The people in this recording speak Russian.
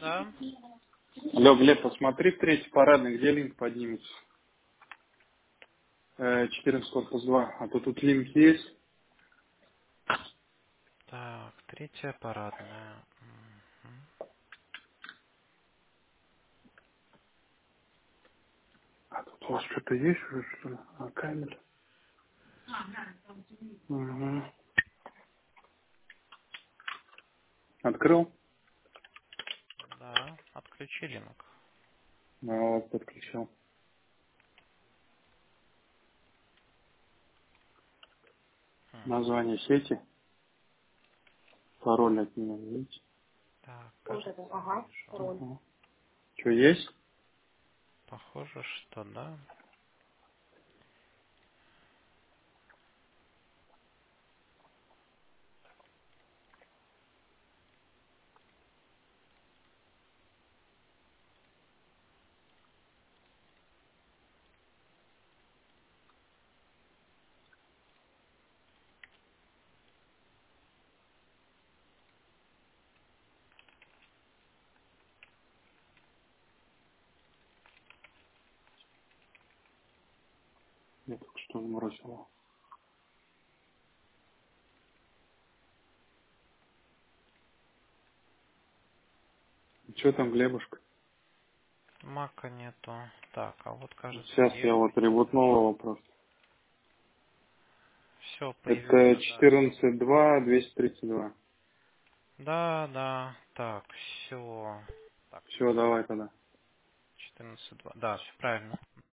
Да, Алло, Глеб, посмотри в третий парадный, где линк поднимется. 14 корпус 2. А то тут линк есть, так, третья парадная. Мгм. а тут у вас что-то есть уже, что ли? А, камера. Угу. Открыл? Да, отключи линк. А, вот, подключил. Хм. Название сети, пароль от нее, видите? Так, кажется, вижу. Угу. Что, есть? Похоже, что да. Я только что сбросил. Что там, Глебушка? Мака нету. Так, а вот кажется Сейчас я вот есть. ребутнул его просто. Все, Это появился, да. 14.2, 232. Да, да, так, все. Так, Все, давай тогда. 14.2. Да, все правильно.